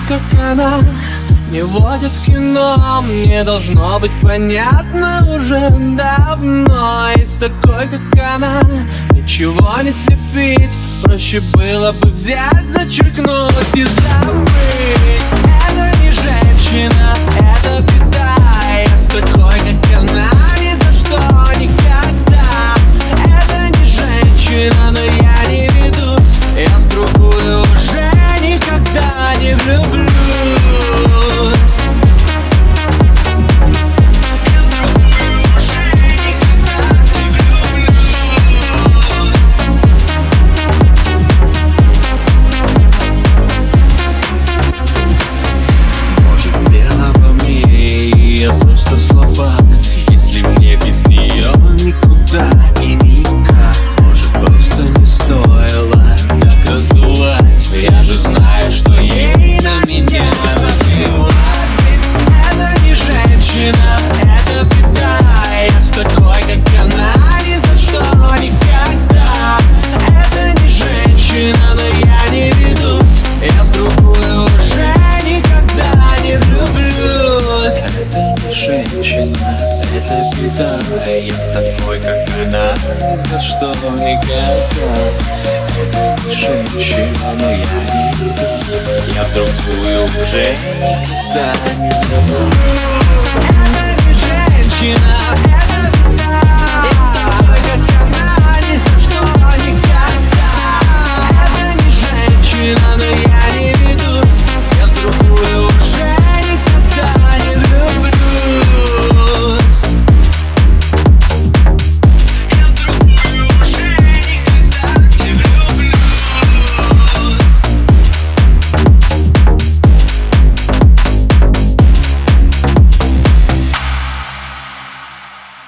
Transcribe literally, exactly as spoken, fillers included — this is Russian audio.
как она, не водят в кино. Мне должно быть понятно уже давно. И с такой, как она, ничего не слепить. Проще было бы взять, зачеркнуть и забыть. Это не женщина, это беда. Я с такой, как она, ни за что никогда. Это не женщина, но я не ведусь. Я в другую уже никогда не влюблюсь. Если мне без нее никуда и никак, может, просто не стоило так раздувать. Я же знаю, что ей на меня наплевать. Это не женщина, это беда. Я с такой, как она, ни за что никогда. Это не женщина, но я не ведусь. Я в другую уже никогда не влюблюсь. Это не женщина, это беда. Я с такой, как она, ни за что никогда. Это не женщина, но я не ведусь. Я в другую уже никогда не влюблюсь. Это не женщина, это беда. Я с такой, как она, ни за что никогда. Это не женщина.